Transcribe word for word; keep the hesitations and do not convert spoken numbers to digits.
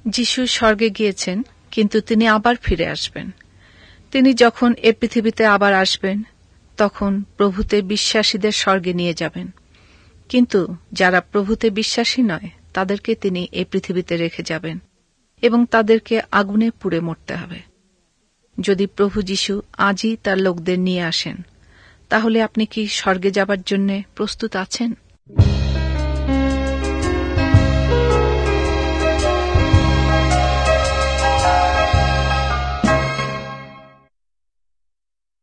যিশু স্বর্গে গিয়েছেন, কিন্তু তিনি আবার ফিরে আসবেন। তিনি যখন এ পৃথিবীতে আবার আসবেন, তখন প্রভুতে বিশ্বাসীদের স্বর্গে নিয়ে যাবেন। কিন্তু যারা প্রভুতে বিশ্বাসী নয়, তাদেরকে তিনি এ পৃথিবীতে রেখে যাবেন এবং তাদেরকে আগুনে পুড়ে মরতে হবে। যদি প্রভু যীশু আজই তার লোকদের নিয়ে আসেন, তাহলে আপনি কি স্বর্গে যাবার জন্য প্রস্তুত আছেন?